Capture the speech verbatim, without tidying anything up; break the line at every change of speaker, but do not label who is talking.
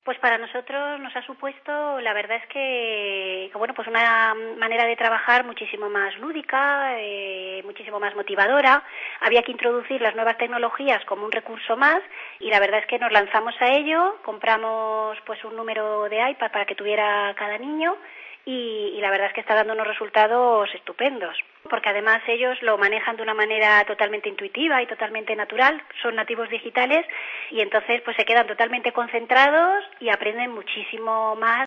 Pues para nosotros nos ha supuesto, la verdad es que, bueno, pues una manera de trabajar muchísimo más lúdica, eh, muchísimo más motivadora. Había que introducir las nuevas tecnologías como un recurso más y la verdad es que nos lanzamos a ello, compramos pues un número de iPad para que tuviera cada niño y, y la verdad es que está dando unos resultados estupendos, porque además ellos lo manejan de una manera totalmente intuitiva y totalmente natural, son nativos digitales y entonces pues se quedan totalmente concentrados y aprenden muchísimo más.